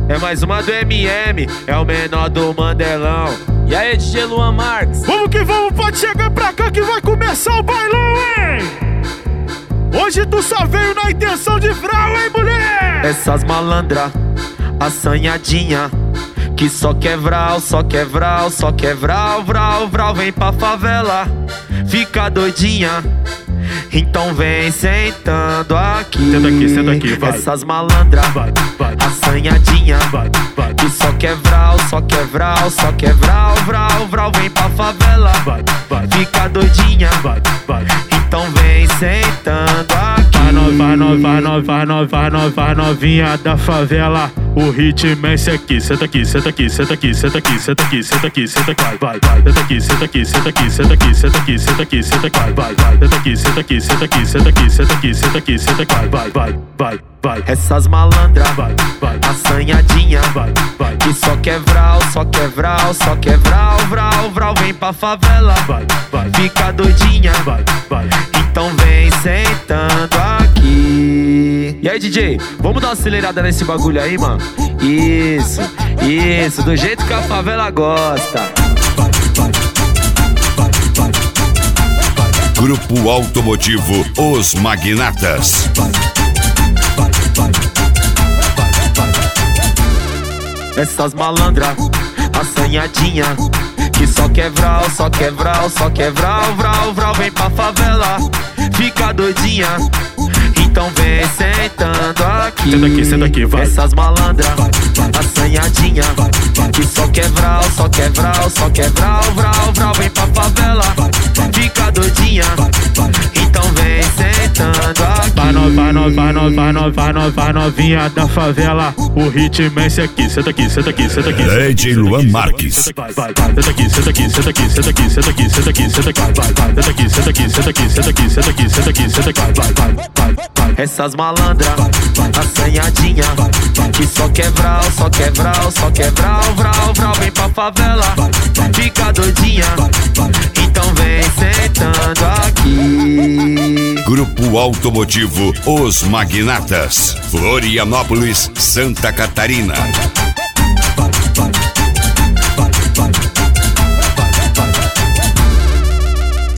É mais uma do MM, é o menor do Mandelão. E aí, DJ Luan Marques? Vamos que vamos, pode chegar pra cá que vai começar o bailão, hein? Hoje tu só veio na intenção de vral, hein, mulher? Essas malandra, assanhadinha, que só quer vral, só quer vral, só quer vral, vral, vral. Vem pra favela, fica doidinha, então vem sentando aqui. Senta aqui, vai. Essas malandra, Vai. assanhadinha, Vai. que só quer vral, só quer vral, só quer vral, vral, vral. Vem pra favela, Vai. fica doidinha, Vai. então vem sentando aqui. Vai novinha da favela. O ritmo é esse aqui. Senta aqui. Vai. Senta aqui. Vai. Senta aqui. Senta aqui. Vai. Essas malandra, Vai. assanhadinha, Vai. que só quer vral, só quer vral, só quer vral, vral, vral. Vem pra favela, Vai. fica doidinha, Vai. então vem sentando aqui. E aí, DJ, vamos dar uma acelerada nesse bagulho aí, mano? Isso, do jeito que a favela gosta. Grupo Automotivo Os Magnatas. Essas malandra, assanhadinha, que só quer vral, só quer vral, só quer vral, vral, vral. Vem pra favela, fica doidinha, então vem sentando aqui. Senta aqui, vai. Essas malandra, assanhadinha, que só quer vral, só quer vral, só quer vral, vral, vral. Vem pra favela, fica doidinha, então vem sentando aqui. Vai novinha da favela. O ritmo é esse aqui. Senta aqui. DJ Luan Marques. Vai. Senta aqui. Vai. Essas malandra, assanhadinha, que só quer vral, só quer vral, só quer vral, vral, vral. Vem pra favela, fica doidinha, então vem sentando aqui. Grupo Automotivo Os Magnatas. Florianópolis, Santa Catarina.